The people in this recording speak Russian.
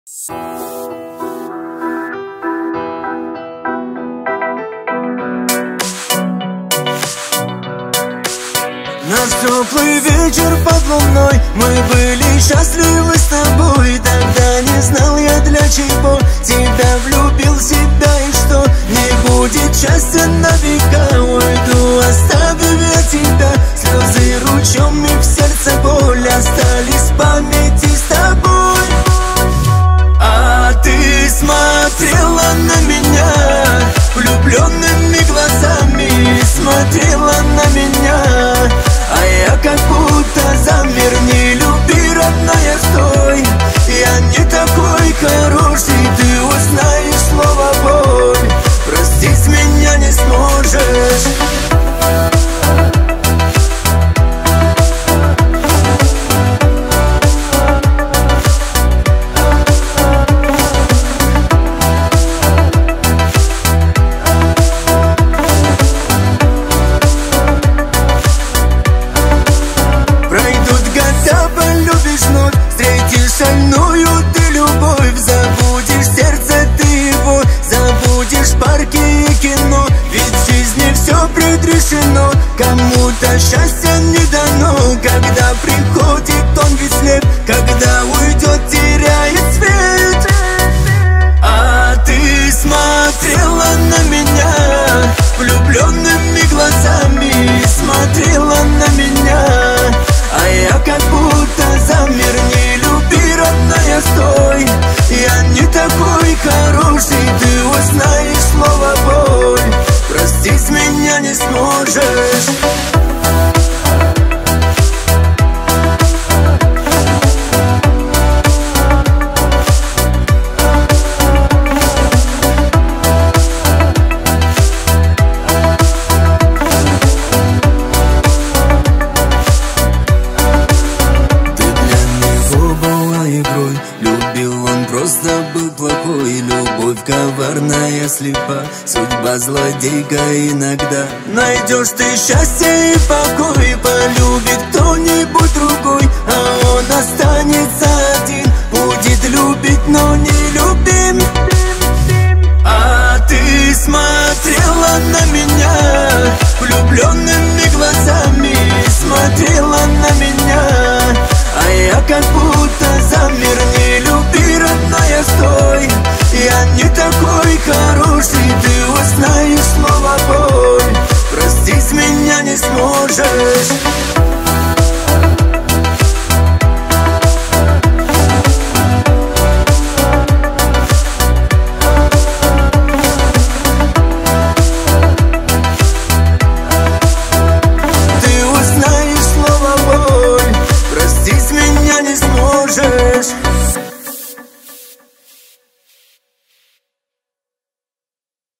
Наш теплый вечер под луной, мы были счастливы с тобой. Тогда не знал я, для чего тебя влюбил в себя. И что не будет счастья на века, уйду, оставив я тебя. Слезы ручьем и в сердце боль остались в памяти с тобой. А ты смотрела на меня влюбленными глазами, смотрела на меня, а я как будто замер. Не люби, родная, стой, я не такой хороший. Ты узнаешь слово боль, простить меня не сможешь. Шальную ты любовь, забудешь сердце ты его, забудешь парки и кино. Ведь в жизни все предрешено, кому-то счастье не дано. Когда приходит он ведь слеп, когда уйдет, теряет свет. А ты смотрела на меня влюбленными глазами, смотрела на меня, а я как будто замер. Не люби, родная, стой, я не такой хороший. Ты узнаешь слово боль, простить меня не сможешь. Любил он, просто был плохой. Любовь коварная, слепа, судьба злодейка иногда. Найдешь ты счастье и покой, полюбит кто-нибудь другой, а он останется один, будет любить, но не любим. А ты смотрела на меня влюбленными глазами, смотрела на меня, а я как будто замер. Не